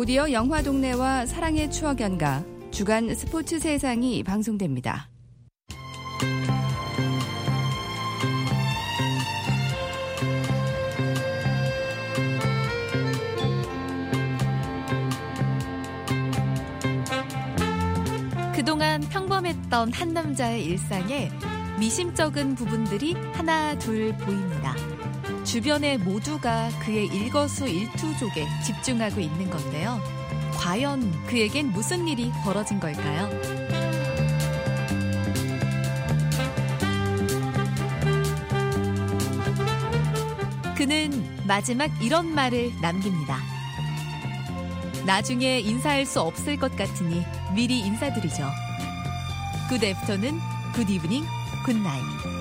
곧이어 영화동네와 사랑의 추억 연가, 주간 스포츠 세상이 방송됩니다. 그동안 평범했던 한 남자의 일상에 미심쩍은 부분들이 하나 둘 보입니다. 주변의 모두가 그의 일거수일투족에 집중하고 있는 건데요. 과연 그에겐 무슨 일이 벌어진 걸까요? 그는 마지막 이런 말을 남깁니다. 나중에 인사할 수 없을 것 같으니 미리 인사드리죠. Good afternoon, good evening, good night.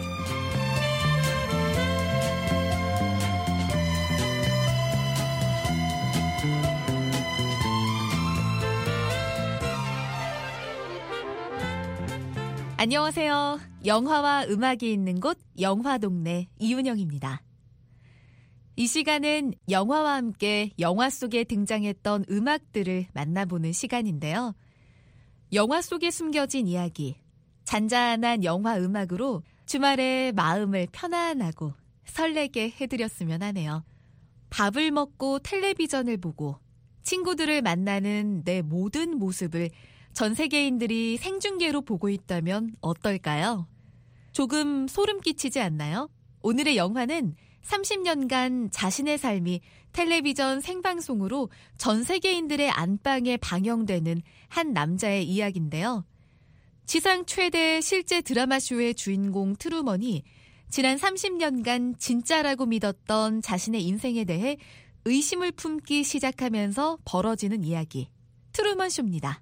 안녕하세요. 영화와 음악이 있는 곳 영화동네 이윤영입니다. 이 시간은 영화와 함께 영화 속에 등장했던 음악들을 만나보는 시간인데요. 영화 속에 숨겨진 이야기, 잔잔한 영화 음악으로 주말에 마음을 편안하고 설레게 해드렸으면 하네요. 밥을 먹고 텔레비전을 보고 친구들을 만나는 내 모든 모습을 전 세계인들이 생중계로 보고 있다면 어떨까요? 조금 소름 끼치지 않나요? 오늘의 영화는 30년간 자신의 삶이 텔레비전 생방송으로 전 세계인들의 안방에 방영되는 한 남자의 이야기인데요. 지상 최대 실제 드라마쇼의 주인공 트루먼이 지난 30년간 진짜라고 믿었던 자신의 인생에 대해 의심을 품기 시작하면서 벌어지는 이야기. 트루먼 쇼입니다.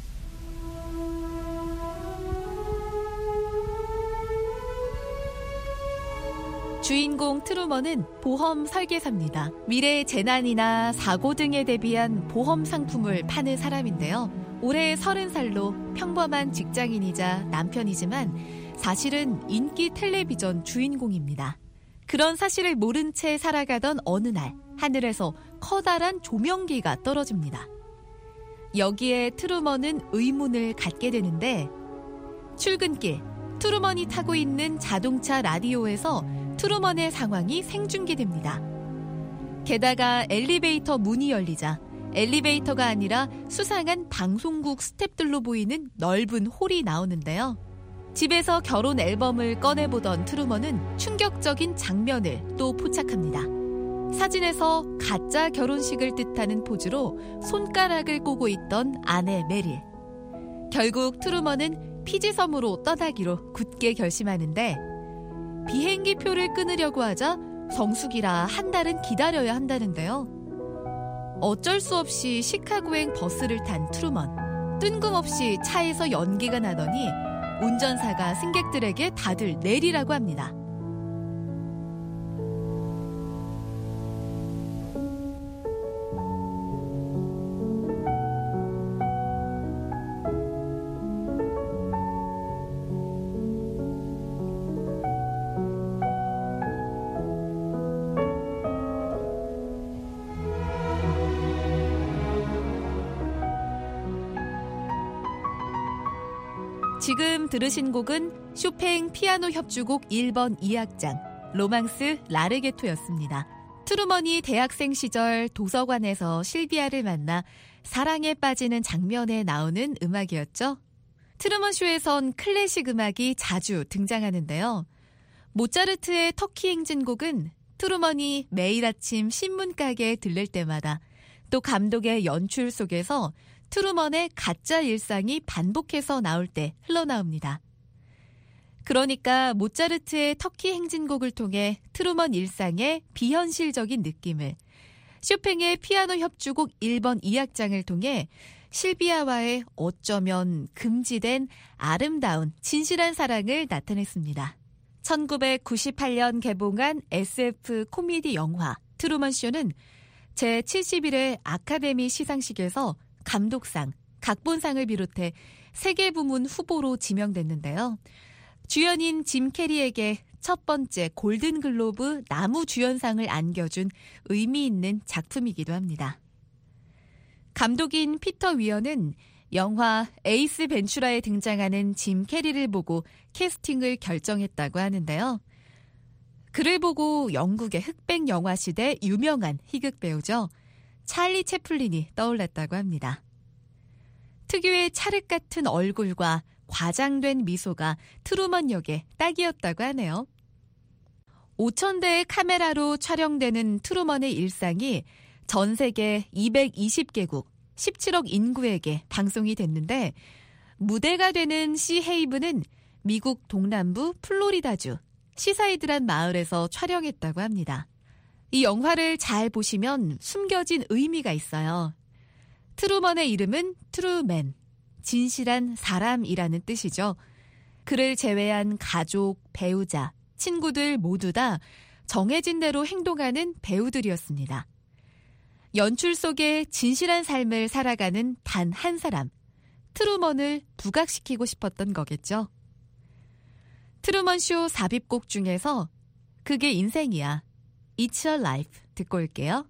주인공 트루먼은 보험 설계사입니다. 미래의 재난이나 사고 등에 대비한 보험 상품을 파는 사람인데요. 올해 30살로 평범한 직장인이자 남편이지만 사실은 인기 텔레비전 주인공입니다. 그런 사실을 모른 채 살아가던 어느 날 하늘에서 커다란 조명기가 떨어집니다. 여기에 트루먼은 의문을 갖게 되는데 출근길 트루먼이 타고 있는 자동차 라디오에서 트루먼의 상황이 생중계됩니다. 게다가 엘리베이터 문이 열리자 엘리베이터가 아니라 수상한 방송국 스탭들로 보이는 넓은 홀이 나오는데요. 집에서 결혼 앨범을 꺼내보던 트루먼은 충격적인 장면을 또 포착합니다. 사진에서 가짜 결혼식을 뜻하는 포즈로 손가락을 꼬고 있던 아내 메릴. 결국 트루먼은 피지섬으로 떠나기로 굳게 결심하는데 비행기 표를 끊으려고 하자 성수기라 한 달은 기다려야 한다는데요. 어쩔 수 없이 시카고행 버스를 탄 트루먼. 뜬금없이 차에서 연기가 나더니 운전사가 승객들에게 다들 내리라고 합니다. 지금 들으신 곡은 쇼팽 피아노 협주곡 1번 2악장 로망스 라르게토였습니다. 트루먼이 대학생 시절 도서관에서 실비아를 만나 사랑에 빠지는 장면에 나오는 음악이었죠. 트루먼 쇼에선 클래식 음악이 자주 등장하는데요. 모차르트의 터키 행진곡은 트루먼이 매일 아침 신문 가게에 들릴 때마다 또 감독의 연출 속에서 트루먼의 가짜 일상이 반복해서 나올 때 흘러나옵니다. 그러니까 모차르트의 터키 행진곡을 통해 트루먼 일상의 비현실적인 느낌을, 쇼팽의 피아노 협주곡 1번 2악장을 통해 실비아와의 어쩌면 금지된 아름다운 진실한 사랑을 나타냈습니다. 1998년 개봉한 SF 코미디 영화 트루먼 쇼는 제71회 아카데미 시상식에서 감독상, 각본상을 비롯해 3개 부문 후보로 지명됐는데요. 주연인 짐 캐리에게 첫 번째 골든글로브 나무 주연상을 안겨준 의미 있는 작품이기도 합니다. 감독인 피터 위어는 영화 에이스 벤츄라에 등장하는 짐 캐리를 보고 캐스팅을 결정했다고 하는데요. 그를 보고 영국의 흑백 영화 시대 유명한 희극 배우죠. 찰리 채플린이 떠올랐다고 합니다. 특유의 찰흙 같은 얼굴과 과장된 미소가 트루먼 역에 딱이었다고 하네요. 5,000대의 카메라로 촬영되는 트루먼의 일상이 전 세계 220개국 17억 인구에게 방송이 됐는데 무대가 되는 시헤이브는 미국 동남부 플로리다주 시사이드란 마을에서 촬영했다고 합니다. 이 영화를 잘 보시면 숨겨진 의미가 있어요. 트루먼의 이름은 트루맨, 진실한 사람이라는 뜻이죠. 그를 제외한 가족, 배우자, 친구들 모두 다 정해진 대로 행동하는 배우들이었습니다. 연출 속에 진실한 삶을 살아가는 단 한 사람, 트루먼을 부각시키고 싶었던 거겠죠. 트루먼쇼 삽입곡 중에서 그게 인생이야, It's a Life 듣고 올게요.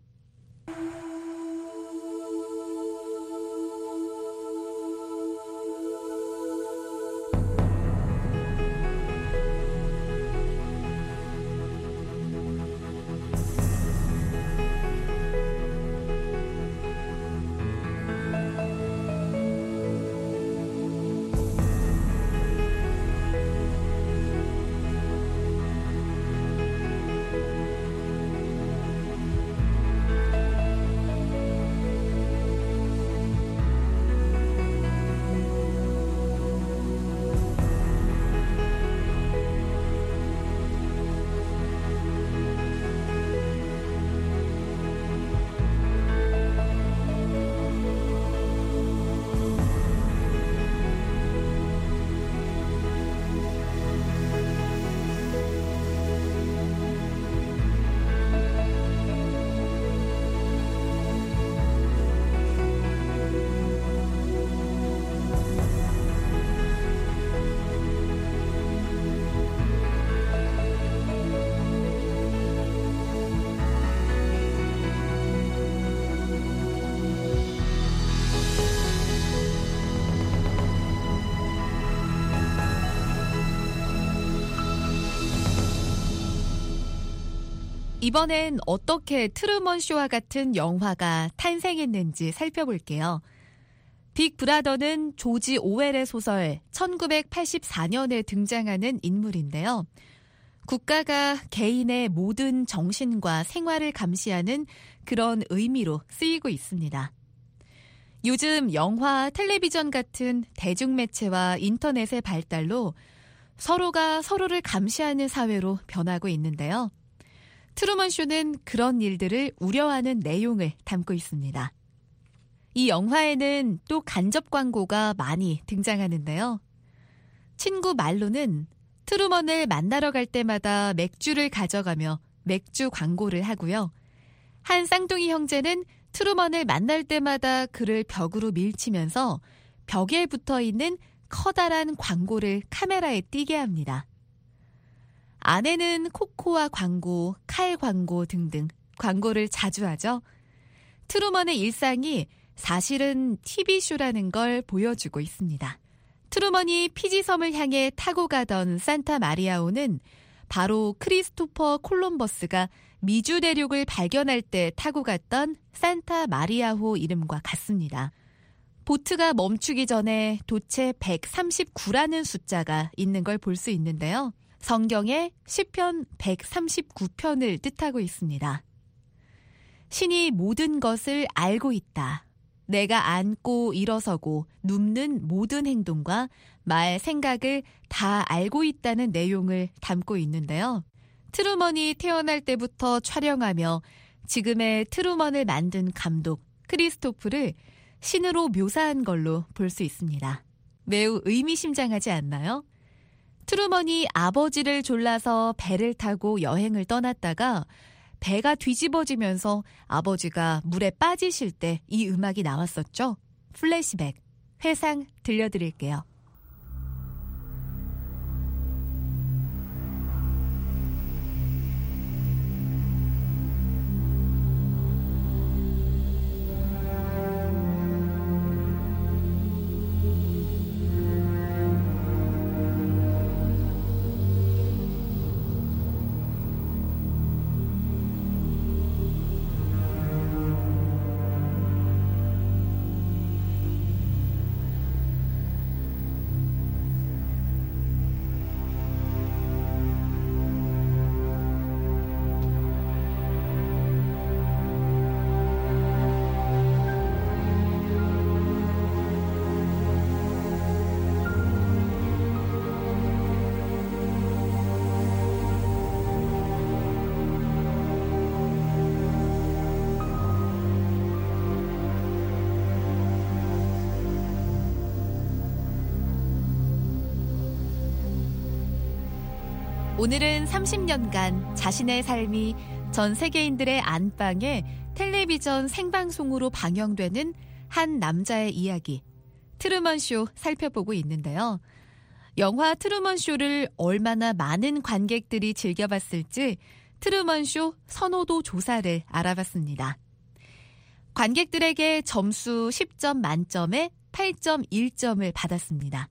이번엔 어떻게 트루먼 쇼와 같은 영화가 탄생했는지 살펴볼게요. 빅 브라더는 조지 오웰의 소설 1984년에 등장하는 인물인데요. 국가가 개인의 모든 정신과 생활을 감시하는 그런 의미로 쓰이고 있습니다. 요즘 영화, 텔레비전 같은 대중매체와 인터넷의 발달로 서로가 서로를 감시하는 사회로 변하고 있는데요. 트루먼 쇼는 그런 일들을 우려하는 내용을 담고 있습니다. 이 영화에는 또 간접 광고가 많이 등장하는데요. 친구 말로는 트루먼을 만나러 갈 때마다 맥주를 가져가며 맥주 광고를 하고요. 한 쌍둥이 형제는 트루먼을 만날 때마다 그를 벽으로 밀치면서 벽에 붙어있는 커다란 광고를 카메라에 띄게 합니다. 아내는 코코아 광고, 칼 광고 등등 광고를 자주 하죠. 트루먼의 일상이 사실은 TV쇼라는 걸 보여주고 있습니다. 트루먼이 피지섬을 향해 타고 가던 산타 마리아호는 바로 크리스토퍼 콜럼버스가 미주 대륙을 발견할 때 타고 갔던 산타 마리아호 이름과 같습니다. 보트가 멈추기 전에 도체 139라는 숫자가 있는 걸 볼 수 있는데요. 성경의 시편 139편을 뜻하고 있습니다. 신이 모든 것을 알고 있다. 내가 앉고 일어서고 눕는 모든 행동과 말, 생각을 다 알고 있다는 내용을 담고 있는데요. 트루먼이 태어날 때부터 촬영하며 지금의 트루먼을 만든 감독 크리스토프를 신으로 묘사한 걸로 볼 수 있습니다. 매우 의미심장하지 않나요? 트루먼이 아버지를 졸라서 배를 타고 여행을 떠났다가 배가 뒤집어지면서 아버지가 물에 빠지실 때 이 음악이 나왔었죠. 플래시백, 회상 들려드릴게요. 오늘은 30년간 자신의 삶이 전 세계인들의 안방에 텔레비전 생방송으로 방영되는 한 남자의 이야기, 트루먼쇼 살펴보고 있는데요. 영화 트루먼쇼를 얼마나 많은 관객들이 즐겨봤을지 트루먼쇼 선호도 조사를 알아봤습니다. 관객들에게 점수 10점 만점에 8.1점을 받았습니다.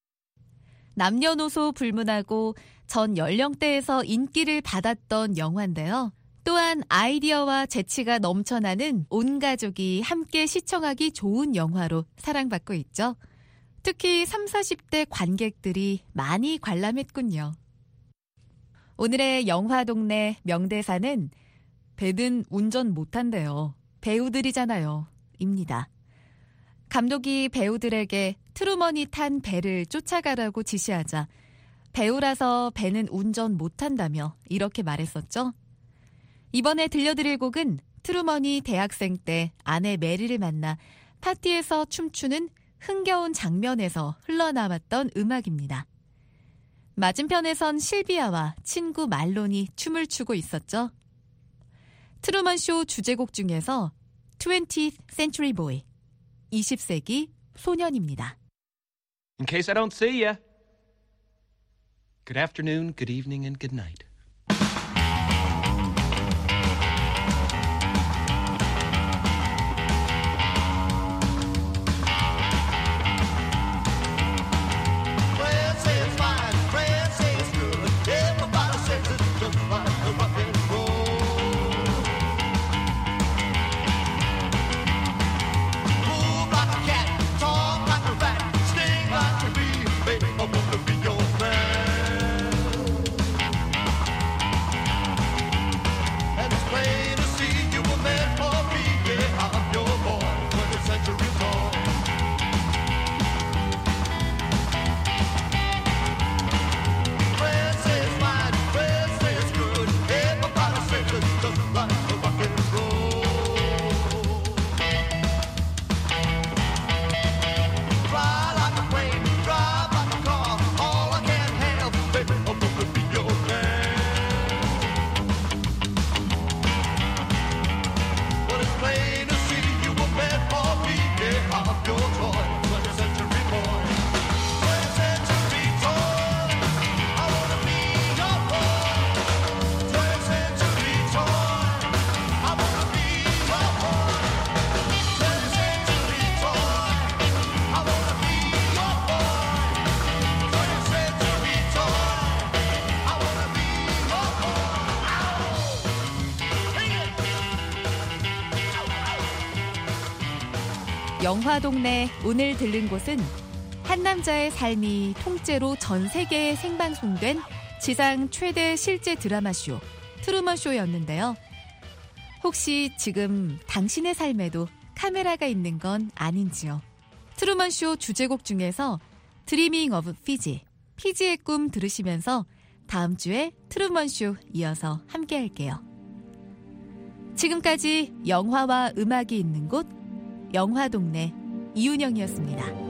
남녀노소 불문하고 전 연령대에서 인기를 받았던 영화인데요. 또한 아이디어와 재치가 넘쳐나는 온 가족이 함께 시청하기 좋은 영화로 사랑받고 있죠. 특히 30, 40대 관객들이 많이 관람했군요. 오늘의 영화동네 명대사는 배는 운전 못한대요. 배우들이잖아요. 입니다. 감독이 배우들에게 트루먼이 탄 배를 쫓아가라고 지시하자 배우라서 배는 운전 못한다며 이렇게 말했었죠. 이번에 들려드릴 곡은 트루먼이 대학생 때 아내 메리를 만나 파티에서 춤추는 흥겨운 장면에서 흘러나왔던 음악입니다. 맞은편에선 실비아와 친구 말론이 춤을 추고 있었죠. 트루먼쇼 주제곡 중에서 20th Century Boy, 20세기 소년입니다. In case I don't see ya, good afternoon, good evening, and good night. 영화동네 오늘 들른 곳은 한 남자의 삶이 통째로 전 세계에 생방송된 지상 최대 실제 드라마쇼 트루먼쇼였는데요. 혹시 지금 당신의 삶에도 카메라가 있는 건 아닌지요? 트루먼쇼 주제곡 중에서 드리밍 오브 피지, 피지의 꿈 들으시면서 다음 주에 트루먼쇼 이어서 함께 할게요. 지금까지 영화와 음악이 있는 곳 영화동네 이윤영이었습니다.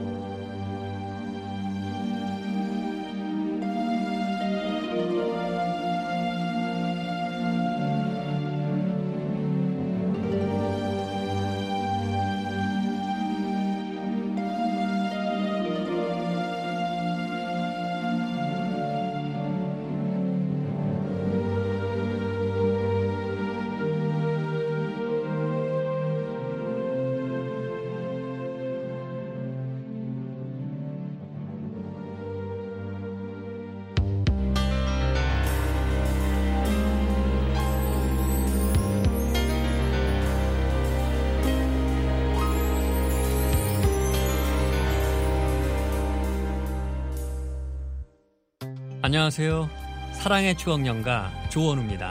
안녕하세요. 사랑의 추억연가 조원우입니다.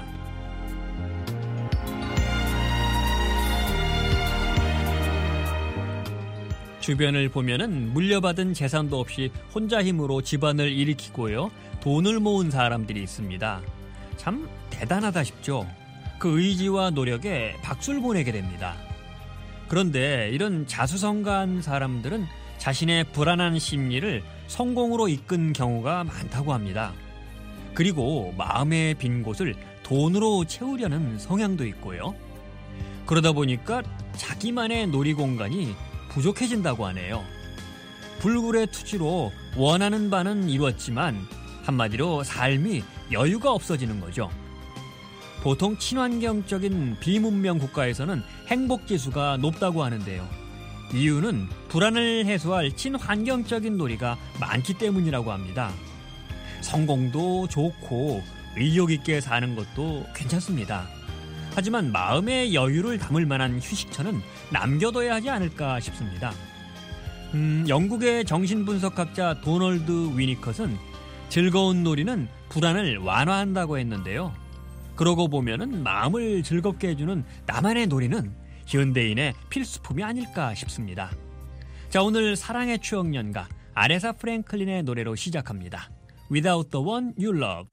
주변을 보면은 물려받은 재산도 없이 혼자 힘으로 집안을 일으키고요. 돈을 모은 사람들이 있습니다. 참 대단하다 싶죠. 그 의지와 노력에 박수를 보내게 됩니다. 그런데 이런 자수성가한 사람들은 자신의 불안한 심리를 성공으로 이끈 경우가 많다고 합니다. 그리고 마음의 빈 곳을 돈으로 채우려는 성향도 있고요. 그러다 보니까 자기만의 놀이공간이 부족해진다고 하네요. 불굴의 투지로 원하는 바는 이뤘지만 한마디로 삶이 여유가 없어지는 거죠. 보통 친환경적인 비문명 국가에서는 행복지수가 높다고 하는데요. 이유는 불안을 해소할 친환경적인 놀이가 많기 때문이라고 합니다. 성공도 좋고 의욕 있게 사는 것도 괜찮습니다. 하지만 마음의 여유를 담을 만한 휴식처는 남겨둬야 하지 않을까 싶습니다. 영국의 정신분석학자 도널드 위니컷은 즐거운 놀이는 불안을 완화한다고 했는데요. 그러고 보면은 마음을 즐겁게 해주는 나만의 놀이는 현대인의 필수품이 아닐까 싶습니다. 자, 오늘 사랑의 추억 연가 아레사 프랭클린의 노래로 시작합니다. Without the one you love.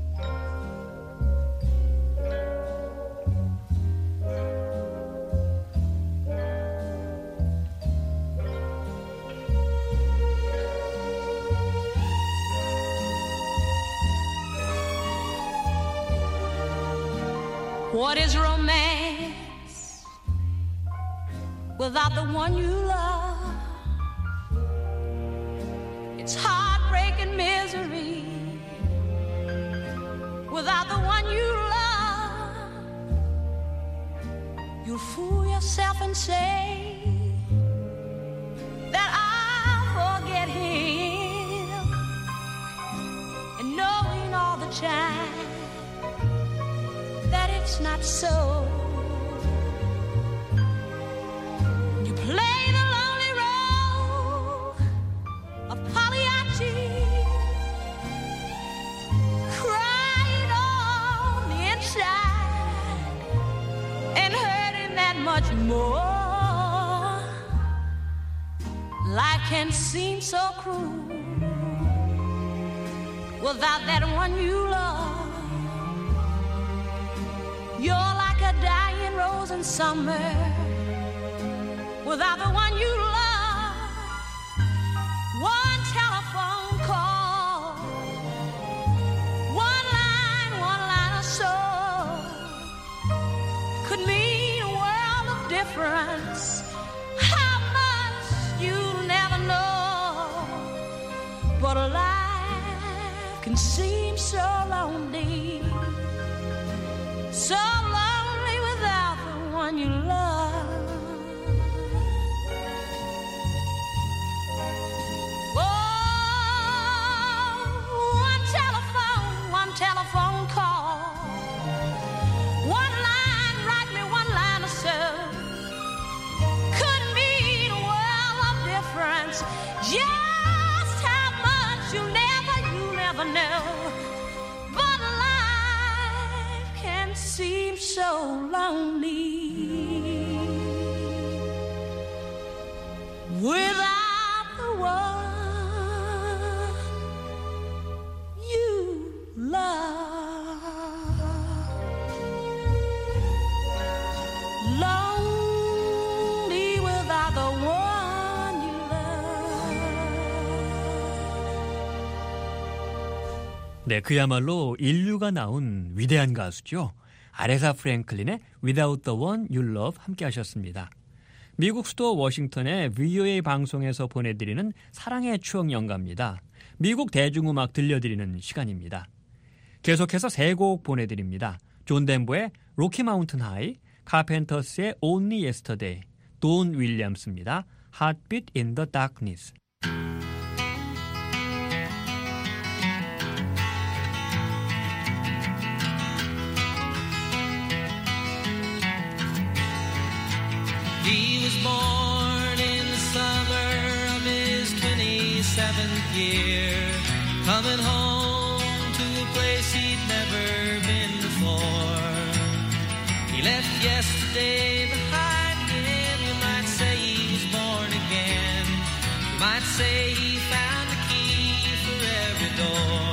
What is romance without the one you love? It's heartbreak and misery without the one you love. You'll fool yourself and say that I'll forget him, and knowing all the time that it's not so. You play the lonely role of Pagliacci, crying on the inside and hurting that much more. Life can seem so cruel without that one you love. You're like a dying rose in summer without the one you love. One telephone call, one line or so could mean a world of difference. How much you'll never know, but life can seem so lonely. So lonely without the one you love. Oh, one telephone call, one line, write me one line or so, could mean a world of difference. Just how much you'll never know. Seems so lonely without the one you love. Lonely without the one you love. 네, 그야말로 인류가 낳은 위대한 가수죠. 아레사 프랭클린의 Without the One You Love 함께 하셨습니다. 미국 수도 워싱턴의 VOA 방송에서 보내드리는 사랑의 추억 연가입니다. 미국 대중음악 들려드리는 시간입니다. 계속해서 세 곡 보내드립니다. 존 덴버의 로키 마운튼 하이, 카펜터스의 Only Yesterday, 돈 윌리엄스입니다. Heartbeat in the Darkness. He was born in the summer of his 27th year, coming home to a place he'd never been before. He left yesterday behind him. You might say he was born again. You might say he found a key for every door.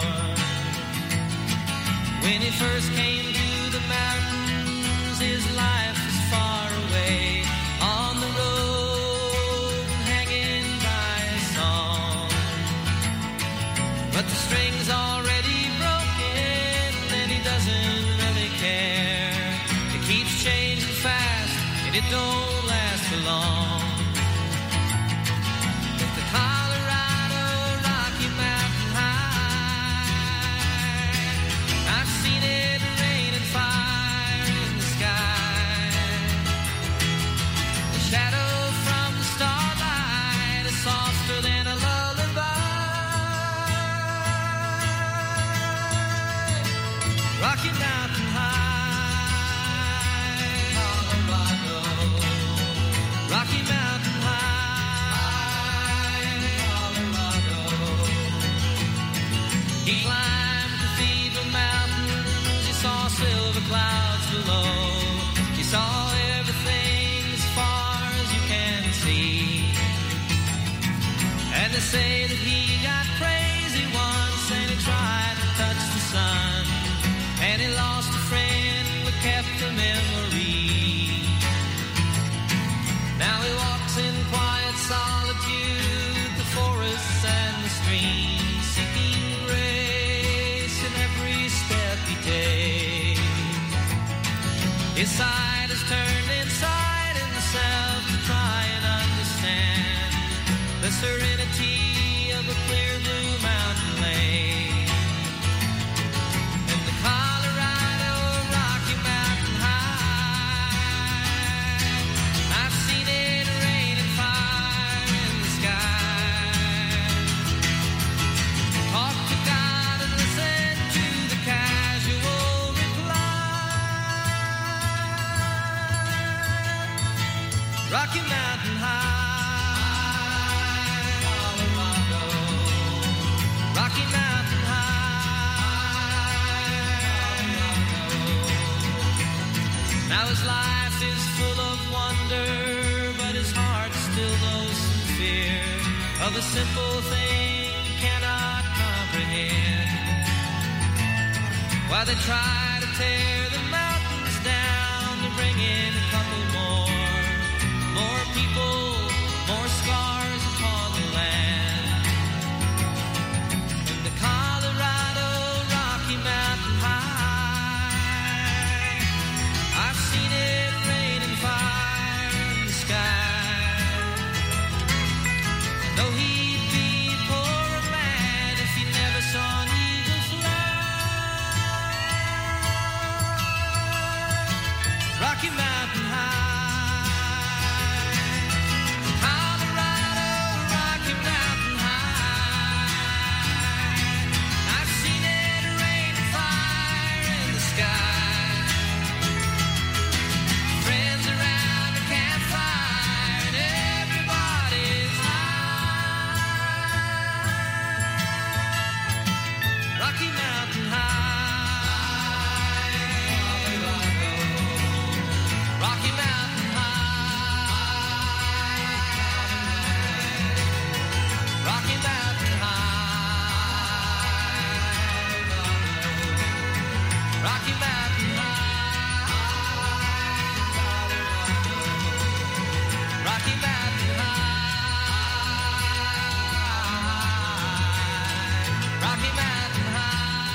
When he first came to the mountains, his life was far away. On the road, hanging by a song. But the string's already broken, it don't last for long. If the Colorado Rocky Mountain High, I've seen it rain and fire in the sky. The shadow from the starlight is softer than a lullaby. Rocky Mountain High, Colorado. Rocky Mountain High, Colorado. He climbed Cathedral Mountains, he saw silver clouds below. He saw everything as far as you can see. And they say that he got crazy once and he tried to touch the sun. And he lost a friend but kept the memory. Now he walks in quiet solitude, the forests and the streams, seeking grace in every step he takes. His side is turned inside himself to try and understand the serenity of a clear blue mountain lake. And the Colorado Rocky Mountain High, I've seen it rain and fire in the sky. Talk to God and listen to the casual reply. Rocky Mountain High, Colorado. Rocky Mountain High, Colorado. Now his life is full of wonder, but his heart still knows some fear of a simple thing he cannot comprehend. While they try to tear the mountains down to bring in a couple more people, more scars upon the land. In the Colorado Rocky Mountain High, I've seen it rain and fire in the sky. Though he'd be a poor man if he never saw an eagle fly. Rocky Mountain High, Colorado Rocky Mountain High, I've seen it rain and fire in the sky. Friends around the campfire and everybody's high. Rocky Mountain High, Colorado. Rocky Mountain High, Rocky Mountain High, Rocky Mountain High, Rocky Mountain High, Rocky Mountain High.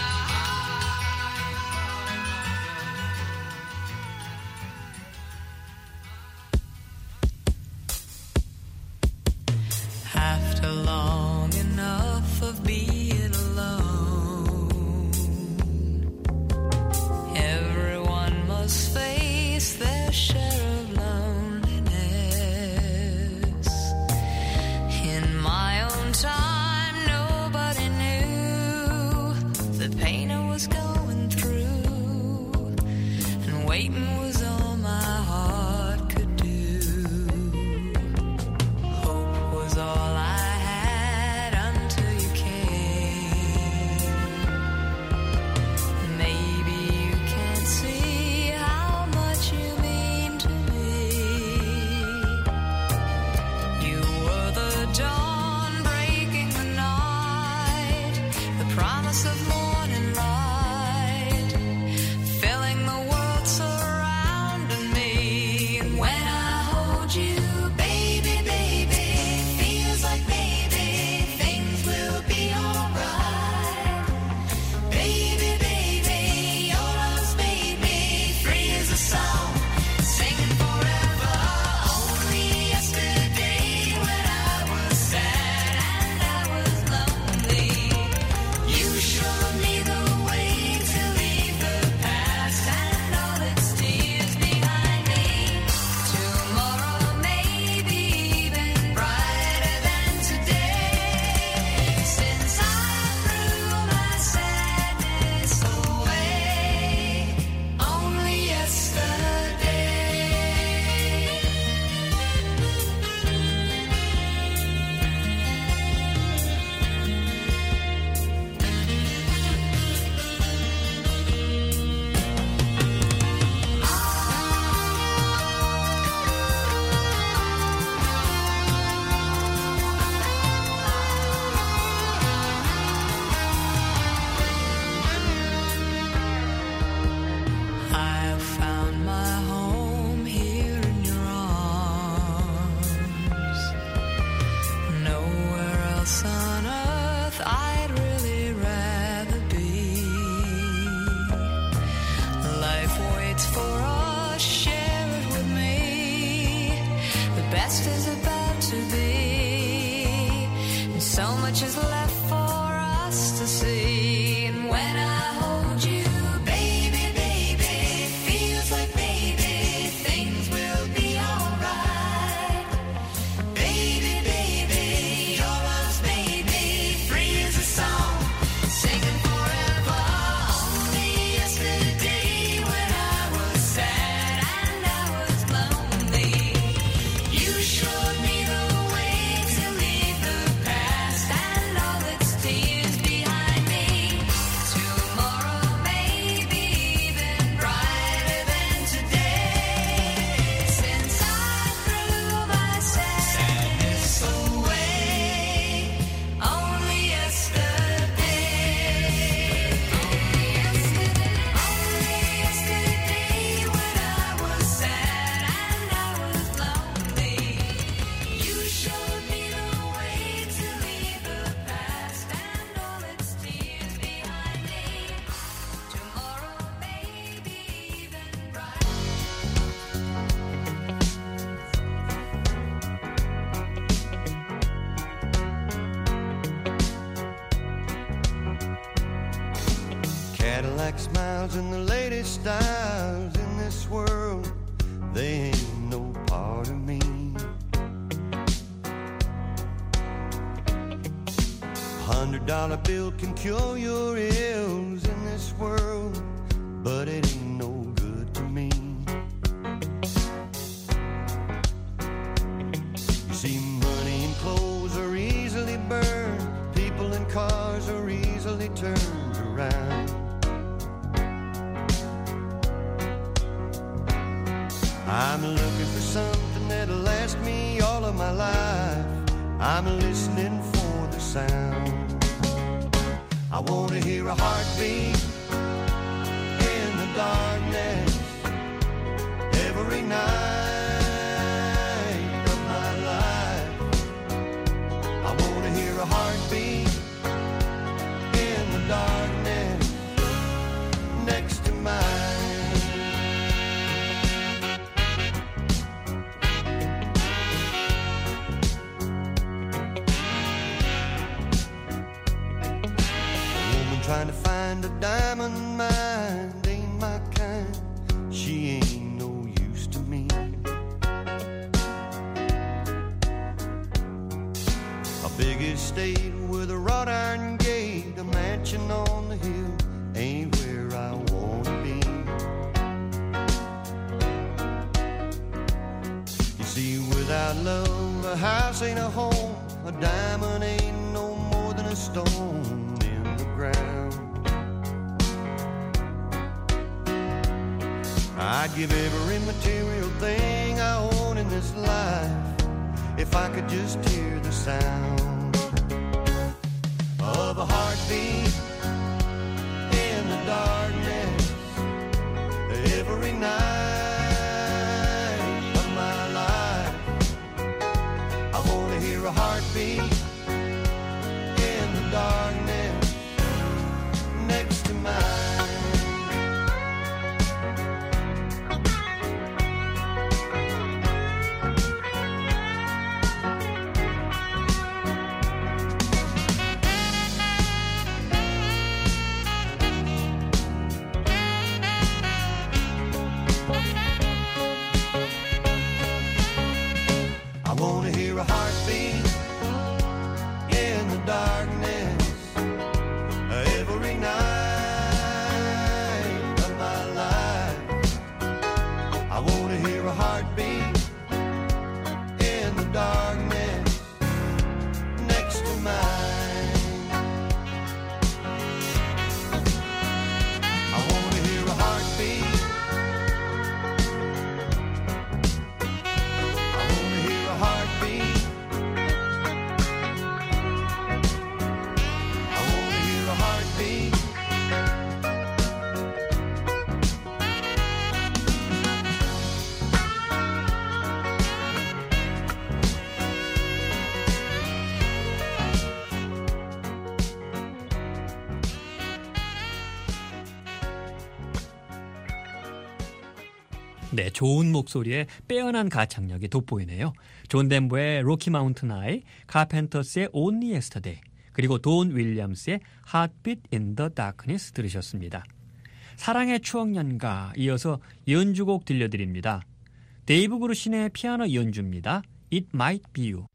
After long enough of being alone, everyone must face their share of loneliness. In my own time, nobody knew the pain I was going through, and waiting was all my heart could do. Hope was all I had. So much is left for us to see. And when I hold you, baby, baby, feels like maybe things will be alright. Baby, baby, your arms made me free as a song, singing forever. Only yesterday when I was sad and I was lonely, you showed me the way to leave the past and all its tears behind me. Tomorrow may be even brighter than today, since I threw my sadness away. Only yesterday, only yesterday when I was sad and I was lonely, you showed me the way to leave the past and all its tears behind me. Tomorrow may be even brighter. Cadillac smiles and the latest styles in this world, they ain't no part of me. $100 bill can cure your ills in this world, but it ain't no good to me. You see, money and clothes are easily burned, people and cars are easily turned around. I'm looking for something that'll last me all of my life. I'm listening for the sound. I want to hear a heartbeat in the darkness every night of my life. I want to hear a heartbeat in the darkness next to mine. Trying to find a diamond mine ain't my kind. She ain't no use to me. A big estate with a wrought iron gate, a mansion on the hill ain't where I wanna be. You see, without love, a house ain't a home, a diamond ain't no more than a stone in the ground. I'd give every material thing I own in this life if I could just hear the sound of a heartbeat in the darkness every night of my life. I want to hear a heartbeat in the darkness next to mine. 네, 좋은 목소리에 빼어난 가창력이 돋보이네요. 존 덴버의 로키 마운튼 하이, 카펜터스의 Only Yesterday, 그리고 돈 윌리엄스의 Heartbeat in the Darkness 들으셨습니다. 사랑의 추억 연가 이어서 연주곡 들려드립니다. 데이브 그루신의 피아노 연주입니다. It Might Be You.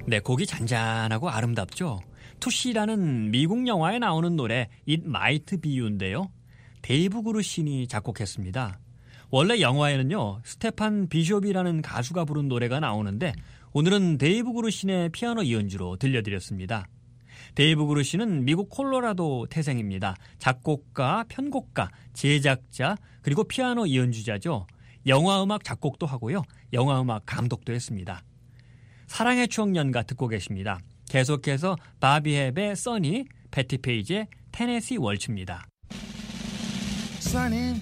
네, 곡이 잔잔하고 아름답죠. 투시라는 미국 영화에 나오는 노래 It Might Be You인데요. 데이브 그루신이 작곡했습니다. 원래 영화에는요, 스테판 비숍이라는 가수가 부른 노래가 나오는데 오늘은 데이브 그루신의 피아노 연주로 들려드렸습니다. 데이브 그루신은 미국 콜로라도 태생입니다. 작곡가, 편곡가, 제작자, 그리고 피아노 연주자죠. 영화음악 작곡도 하고요. 영화음악 감독도 했습니다. 사랑의 추억 연가 듣고 계십니다. 계속해서 바비 헵의 써니, 패티 페이지의 테네시 월츠입니다. Sunny,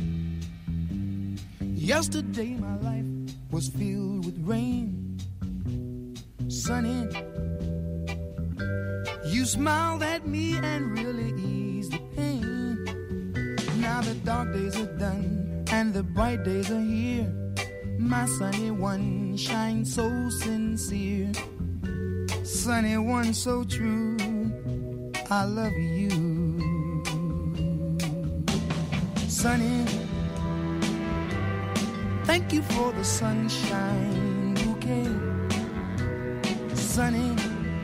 yesterday my life was filled with rain. Sunny, you smiled at me and really eased the pain. Now the dark days are done and the bright days are here. My sunny one shines so sincere. Sunny one so true, I love you. Sunny, thank you for the sunshine bouquet. Sunny,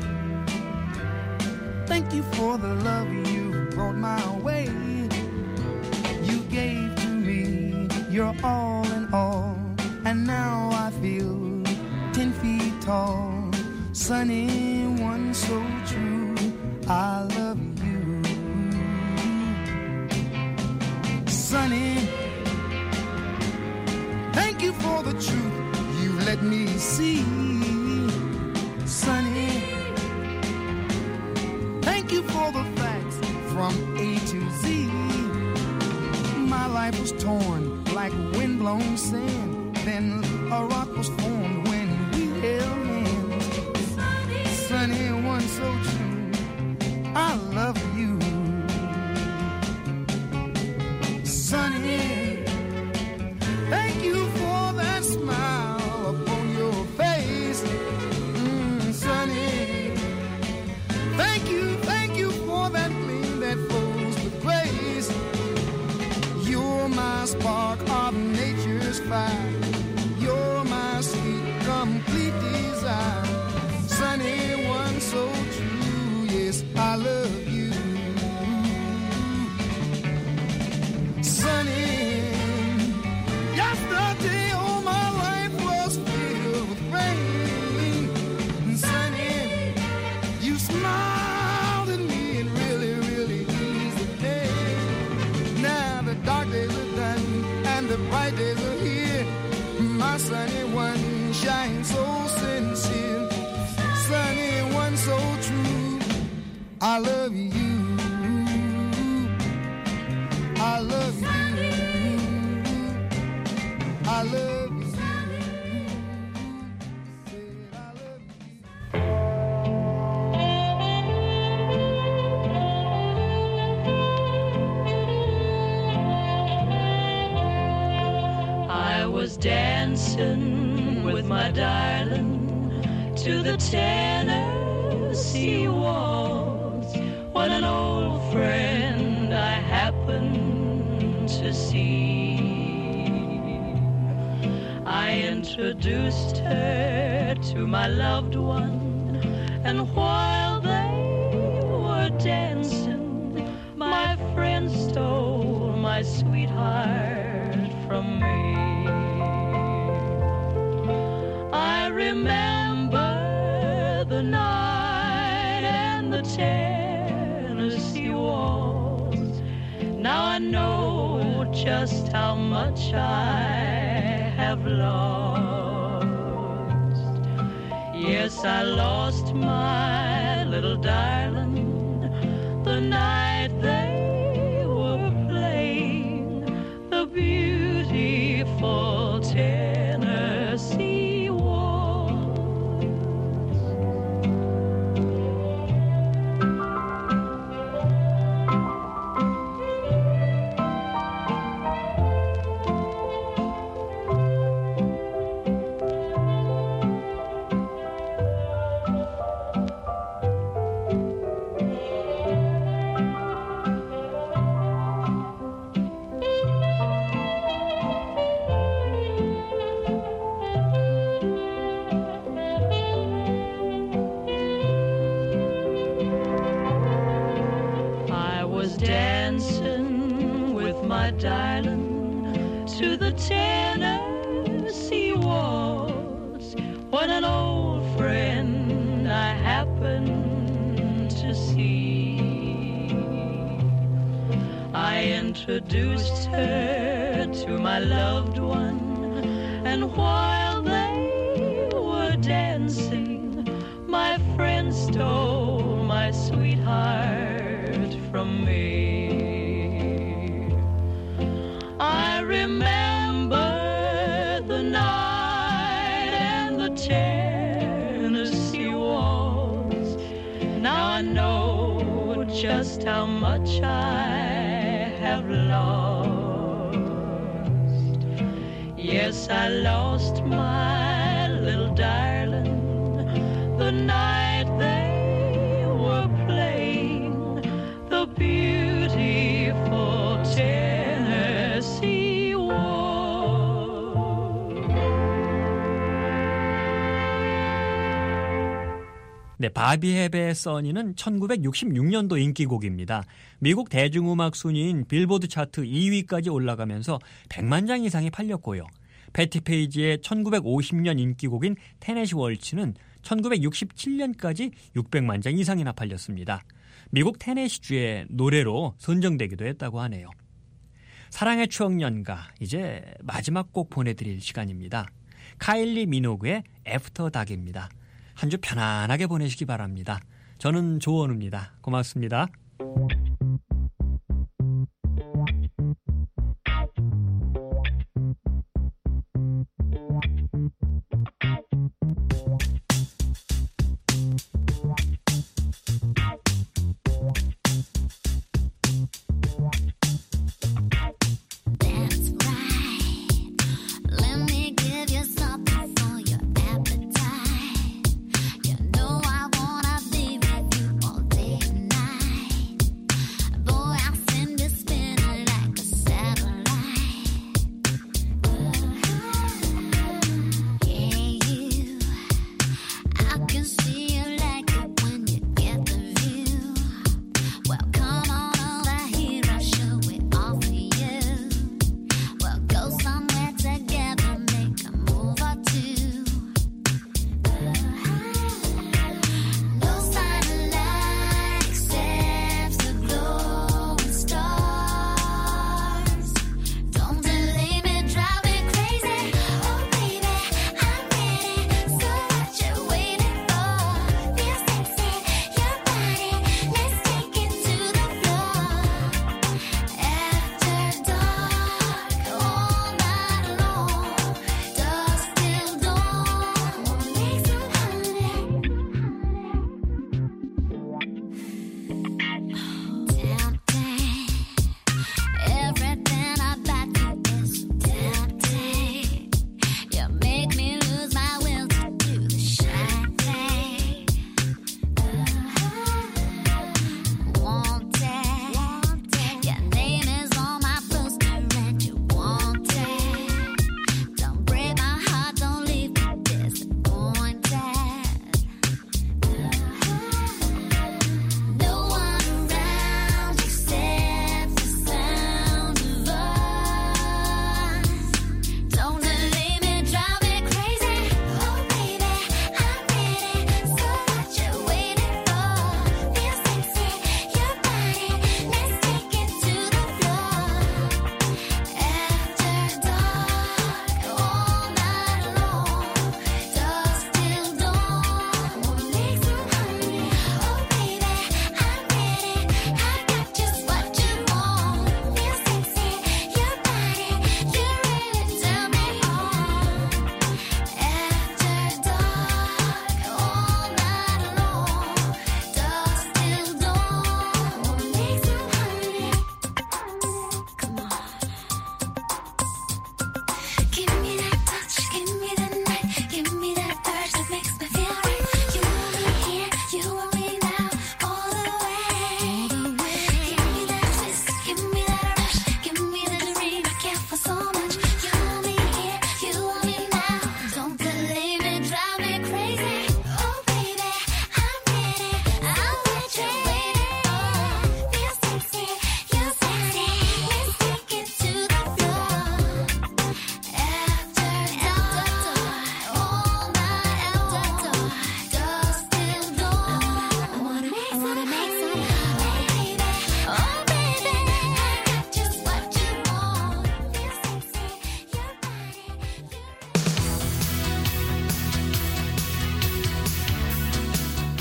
thank you for the love you brought my way. You gave to me your all in all, and now I feel 10 feet tall. Sunny one so true, I love you. Sunny, thank you for the truth you let me see. Sunny, thank you for the facts from A to Z. My life was torn like windblown sand, then a rock was formed when we held hands. Sunny one so true, I love you. Sunny, thank you for that smile upon your face. Sunny, thank you for that gleam that flows with grace. You're my spark of nature's fire. You're my sweet, complete desire. Sunny one so true, yes, I love you. Sunny, yesterday all my life was filled with rain. Sunny, you smiled at me and really, really eased the pain. Now the dark days are done and the bright days are here. My sunny one shines so sincere. Sunny one so true, I love you. I love you. I love you. Said I love you. I was dancing with my darling to the Tennessee waltz when an old friend I happened to see. I introduced her to my loved one, and while they were dancing, my friend stole my sweetheart from me. I remember the night and the Tennessee waltz. Now I know just how much I have lost. Yes, I lost my little darling the night they were playing the beautiful Tennessee waltz. dancing with my darling to the Tennessee waltz when an old friend I happened to see. I introduced her to my loved one, and while they were dancing, my friend stole my sweetheart from me. I remember the night and the Tennessee waltz. Now I know just how much I have lost. Yes, I lost my little darling the night they were playing the beautiful Tennessee waltz. 네, 바비 헤베의 써니는 1966년도 인기곡입니다. 미국 대중음악 순위인 빌보드 차트 2위까지 올라가면서 100만 장 이상이 팔렸고요. 패티 페이지의 1950년 인기곡인 테네시 월츠는 1967년까지 600만 장 이상이나 팔렸습니다. 미국 테네시주의 노래로 선정되기도 했다고 하네요. 사랑의 추억 연가, 이제 마지막 곡 보내드릴 시간입니다. 카일리 미노그의 애프터 닥입니다. 한 주 편안하게 보내시기 바랍니다. 저는 조원우입니다. 고맙습니다. That's right. Let me give you something for your appetite. You know I wanna be with you all day and night.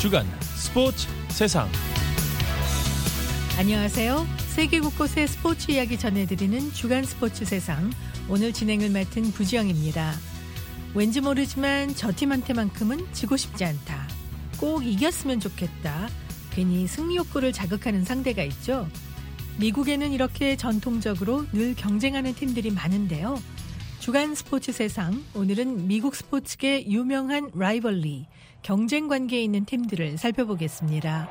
주간 스포츠 세상. 안녕하세요. 세계 곳곳의 스포츠 이야기 전해드리는 주간 스포츠 세상. 오늘 진행을 맡은 부지영입니다. 왠지 모르지만 저 팀한테만큼은 지고 싶지 않다. 꼭 이겼으면 좋겠다. 괜히 승리 욕구를 자극하는 상대가 있죠. 미국에는 이렇게 전통적으로 늘 경쟁하는 팀들이 많은데요. 주간 스포츠 세상, 오늘은 미국 스포츠계 유명한 라이벌리, 경쟁 관계에 있는 팀들을 살펴보겠습니다.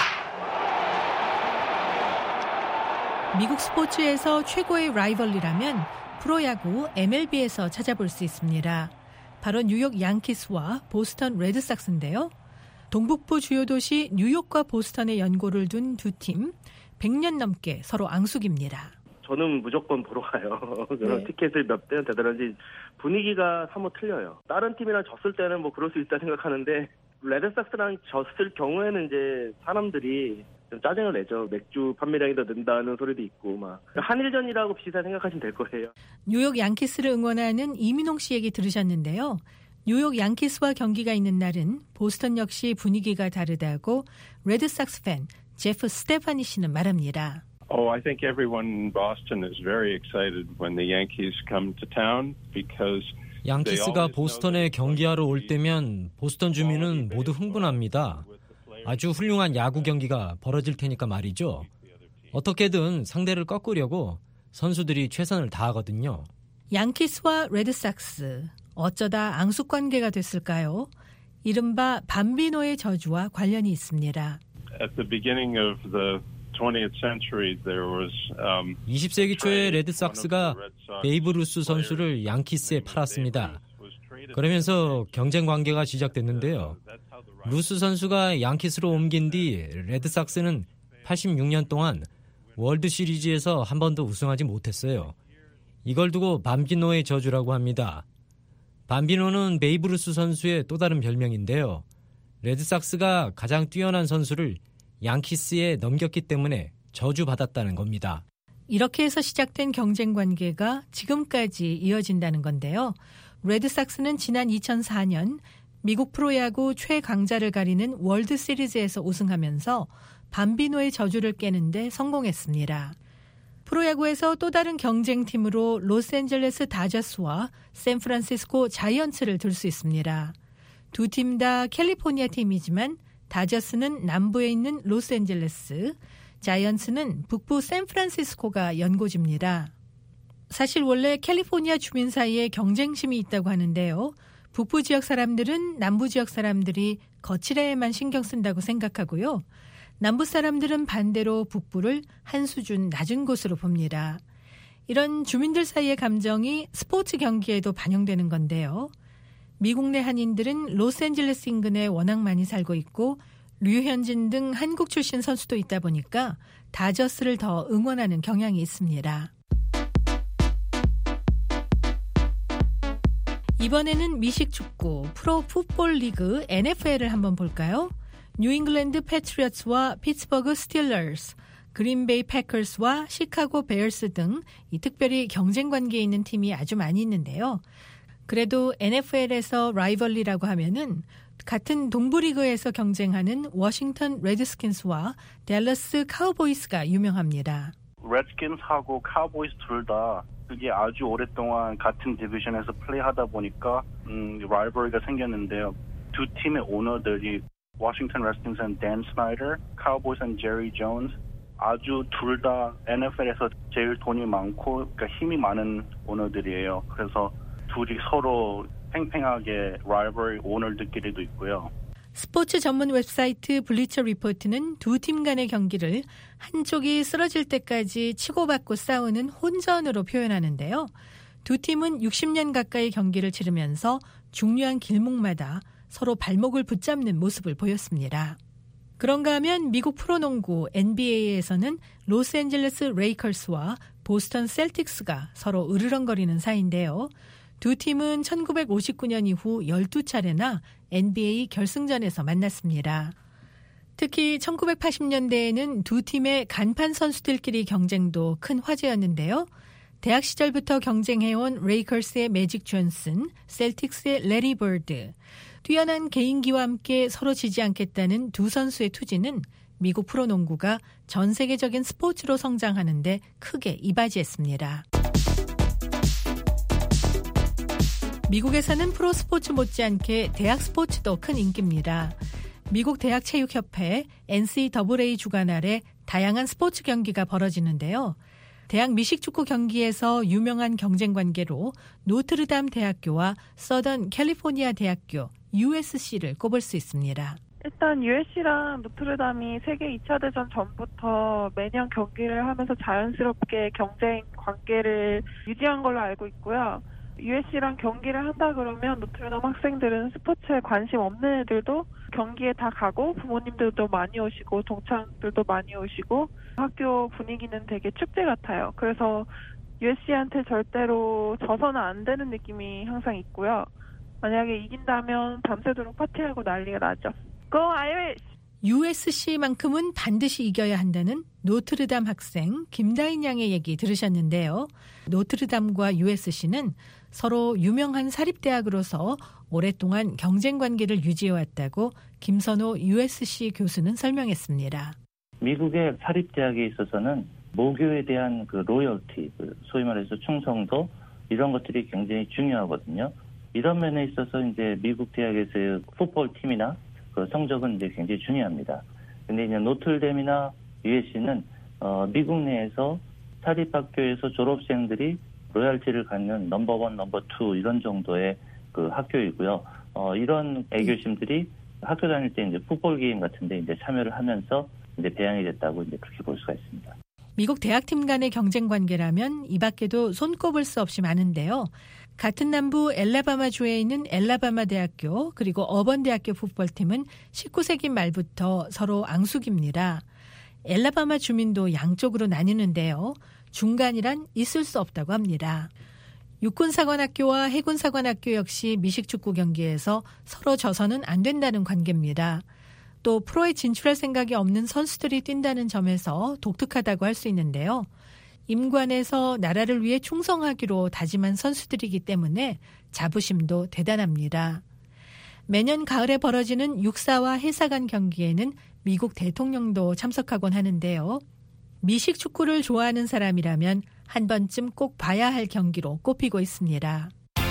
미국 스포츠에서 최고의 라이벌리라면 프로야구 MLB에서 찾아볼 수 있습니다. 바로 뉴욕 양키스와 보스턴 레드삭스인데요. 동북부 주요 도시 뉴욕과 보스턴에 연고를 둔 두 팀, 100년 넘게 서로 앙숙입니다. 저는 무조건 보러 가요. 네. 티켓을 몇 대는 되더라지 분위기가 사뭇 틀려요. 다른 팀이랑 졌을 때는 뭐 그럴 수 있다 생각하는데 레드삭스랑 졌을 경우에는 이제 사람들이 좀 짜증을 내죠. 맥주 판매량이 더 는다는 소리도 있고 막 한일전이라고 비슷하게 생각하시면 될 거예요. 뉴욕 양키스를 응원하는 이민홍 씨 얘기 들으셨는데요. 뉴욕 양키스와 경기가 있는 날은 보스턴 역시 분위기가 다르다고 레드삭스 팬 제프 스테파니 씨는 말합니다. I think everyone in Boston is very excited when the Yankees come to town because 양키스가 보스턴에 경기하러 올 때면 보스턴 주민은 모두 흥분합니다. 아주 훌륭한 야구 경기가 벌어질 테니까 말이죠. 어떻게든 상대를 꺾으려고 선수들이 최선을 다하거든요. 양키스와 레드삭스, 어쩌다 앙숙 관계가 됐을까요? 이른바 밤비노의 저주와 관련이 있습니다. At the beginning of the 20th century, there was 20세기 초에 레드삭스가 베이브 루스 선수를 양키스에 팔았습니다. 그러면서 경쟁 관계가 시작됐는데요. 루스 선수가 양키스로 옮긴 뒤 레드삭스는 86년 동안 월드 시리즈에서 한 번도 우승하지 못했어요. 이걸 두고 밤비노의 저주라고 합니다. 밤비노는 베이브 루스 선수의 또 다른 별명인데요. 레드삭스가 가장 뛰어난 선수를 양키스에 넘겼기 때문에 저주받았다는 겁니다. 이렇게 해서 시작된 경쟁 관계가 지금까지 이어진다는 건데요. 레드삭스는 지난 2004년 미국 프로야구 최강자를 가리는 월드 시리즈에서 우승하면서 밤비노의 저주를 깨는데 성공했습니다. 프로야구에서 또 다른 경쟁팀으로 로스앤젤레스 다저스와 샌프란시스코 자이언츠를 들 수 있습니다. 두 팀 다 캘리포니아 팀이지만 다저스는 남부에 있는 로스앤젤레스, 자이언츠는 북부 샌프란시스코가 연고지입니다. 사실 원래 캘리포니아 주민 사이에 경쟁심이 있다고 하는데요. 북부 지역 사람들은 남부 지역 사람들이 거칠에만 신경 쓴다고 생각하고요. 남부 사람들은 반대로 북부를 한 수준 낮은 곳으로 봅니다. 이런 주민들 사이의 감정이 스포츠 경기에도 반영되는 건데요. 미국 내 한인들은 로스앤젤레스 인근에 워낙 많이 살고 있고 류현진 등 한국 출신 선수도 있다 보니까 다저스를 더 응원하는 경향이 있습니다. 이번에는 미식 축구 프로 풋볼 리그 NFL을 한번 볼까요? 뉴잉글랜드 패트리어츠와 피츠버그 스틸러스, 그린베이 패커스와 시카고 베어스 등 이 특별히 경쟁 관계에 있는 팀이 아주 많이 있는데요. 그래도 NFL에서 라이벌리라고 하면은 같은 동부리그에서 경쟁하는 워싱턴 레드스킨스와 댈러스 카우보이스가 유명합니다. 레드스킨스하고 카우보이스 둘 다 그게 아주 오랫동안 같은 디비전에서 플레이하다 보니까 라이벌리가 생겼는데요. 두 팀의 오너들이 워싱턴 레드스킨스는 댄 스나이더, 카우보이스는 제리 존스, 아주 둘 다 NFL에서 제일 돈이 많고 그러니까 힘이 많은 오너들이에요. 그래서 둘이 서로 팽팽하게 라이벌 오너들끼리도 있고요. 스포츠 전문 웹사이트 블리처 리포트는 두 팀 간의 경기를 한쪽이 쓰러질 때까지 치고받고 싸우는 혼전으로 표현하는데요. 두 팀은 60년 가까이 경기를 치르면서 중요한 길목마다 서로 발목을 붙잡는 모습을 보였습니다. 그런가 하면 미국 프로농구 NBA에서는 로스앤젤레스 레이커스와 보스턴 셀틱스가 서로 으르렁거리는 사이인데요. 두 팀은 1959년 이후 12차례나 NBA 결승전에서 만났습니다. 특히 1980년대에는 두 팀의 간판 선수들끼리 경쟁도 큰 화제였는데요. 대학 시절부터 경쟁해온 레이커스의 매직 존슨, 셀틱스의 레리 버드. 뛰어난 개인기와 함께 서로 지지 않겠다는 두 선수의 투지는 미국 프로농구가 전 세계적인 스포츠로 성장하는 데 크게 이바지했습니다. 미국에서는 프로스포츠 못지않게 대학 스포츠도 큰 인기입니다. 미국 대학체육협회 NCAA 주관 아래 다양한 스포츠 경기가 벌어지는데요. 대학 미식축구 경기에서 유명한 경쟁 관계로 노트르담 대학교와 서던 캘리포니아 대학교 USC를 꼽을 수 있습니다. 일단 USC랑 노트르담이 세계 2차 대전 전부터 매년 경기를 하면서 자연스럽게 경쟁 관계를 유지한 걸로 알고 있고요. USC랑 경기를 한다 그러면 노트르담 학생들은 스포츠에 관심 없는 애들도 경기에 다 가고 부모님들도 많이 오시고 동창들도 많이 오시고 학교 분위기는 되게 축제 같아요. 그래서 USC한테 절대로 져서는 안 되는 느낌이 항상 있고요. 만약에 이긴다면 밤새도록 파티하고 난리가 나죠. Go Irish! USC만큼은 반드시 이겨야 한다는 노트르담 학생 김다인 양의 얘기 들으셨는데요. 노트르담과 USC는 서로 유명한 사립대학으로서 오랫동안 경쟁 관계를 유지해왔다고 김선호 USC 교수는 설명했습니다. 미국의 사립대학에 있어서는 모교에 대한 그 로열티, 소위 말해서 충성도 이런 것들이 굉장히 중요하거든요. 이런 면에 있어서 이제 미국 대학에서의 풋볼 팀이나 그 성적은 이제 굉장히 중요합니다. 근데 이제 노틀댐이나 USC는 미국 내에서 사립학교에서 졸업생들이 로열티를 갖는 넘버원, 넘버2 이런 정도의 그 학교이고요. 이런 애교심들이 학교 다닐 때 이제 풋볼 게임 같은데 이제 참여를 하면서 이제 배양이 됐다고 이제 그렇게 볼 수가 있습니다. 미국 대학팀 간의 경쟁 관계라면 이 밖에도 손꼽을 수 없이 많은데요. 같은 남부 엘라바마주에 있는 엘라바마 대학교 그리고 어번 대학교 풋볼팀은 19세기 말부터 서로 앙숙입니다. 엘라바마 주민도 양쪽으로 나뉘는데요. 중간이란 있을 수 없다고 합니다. 육군사관학교와 해군사관학교 역시 미식축구 경기에서 서로 져서는 안 된다는 관계입니다. 또 프로에 진출할 생각이 없는 선수들이 뛴다는 점에서 독특하다고 할 수 있는데요. 임관에서 나라를 위해 충성하기로 다짐한 선수들이기 때문에 자부심도 대단합니다. 매년 가을에 벌어지는 육사와 해사관 경기에는 미국 대통령도 참석하곤 하는데요. 미식 축구를 좋아하는 사람이라면 한 번쯤 꼭 봐야 할 경기로 꼽히고 있습니다.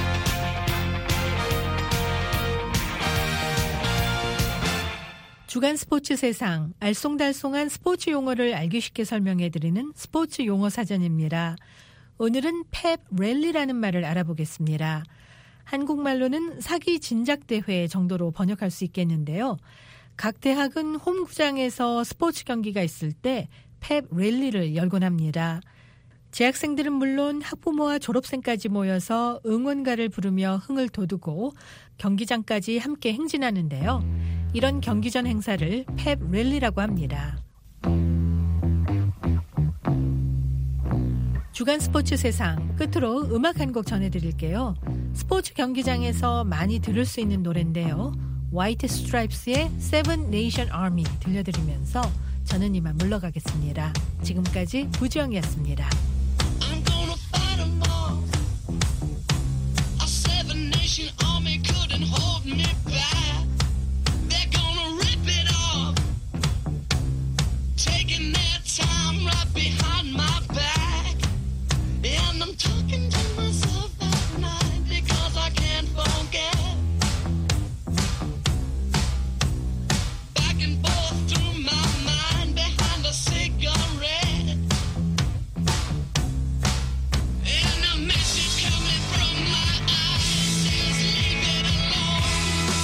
주간 스포츠 세상, 알쏭달쏭한 스포츠 용어를 알기 쉽게 설명해드리는 스포츠 용어 사전입니다. 오늘은 펩 랠리라는 말을 알아보겠습니다. 한국말로는 사기 진작대회 정도로 번역할 수 있겠는데요. 각 대학은 홈구장에서 스포츠 경기가 있을 때 펩 랠리를 열곤 합니다. 재학생들은 물론 학부모와 졸업생까지 모여서 응원가를 부르며 흥을 돋우고 경기장까지 함께 행진하는데요. 이런 경기 전 행사를 펩 랠리라고 합니다. 주간 스포츠 세상 끝으로 음악 한 곡 전해드릴게요. 스포츠 경기장에서 많이 들을 수 있는 노래인데요. 화이트 스트라이프스의 Seven Nation Army 들려드리면서 저는 이만 물러가겠습니다. 지금까지 부지영이었습니다. I'm gonna fight them all. A seven-nation army couldn't hold me back. They're gonna rip it off, taking their time right behind my back. And I'm talking to myself at night because I can't forget. Back and forth through my mind behind a cigarette. And a message coming from my eyes says leave it alone.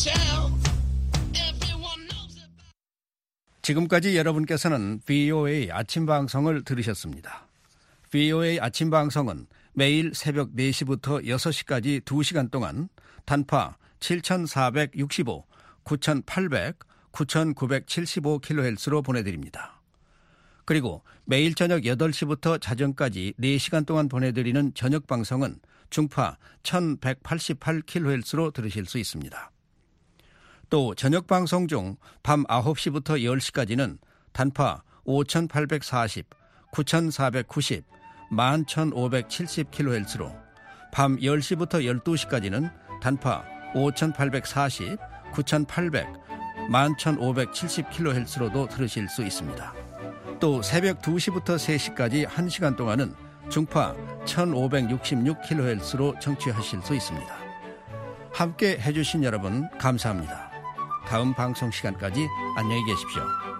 지금까지 여러분께서는 VOA 아침 방송을 들으셨습니다. VOA 아침 방송은 매일 새벽 4시부터 6시까지 2시간 동안 단파 7465, 9800, 9975kHz로 보내드립니다. 그리고 매일 저녁 8시부터 자정까지 4시간 동안 보내드리는 저녁 방송은 중파 1188kHz로 들으실 수 있습니다. 또 저녁 방송 중 밤 9시부터 10시까지는 단파 5840, 9490, 11570kHz로 밤 10시부터 12시까지는 단파 5840, 9800, 11570kHz로도 들으실 수 있습니다. 또 새벽 2시부터 3시까지 1시간 동안은 중파 1566kHz로 청취하실 수 있습니다. 함께 해주신 여러분 감사합니다. 다음 방송 시간까지 안녕히 계십시오.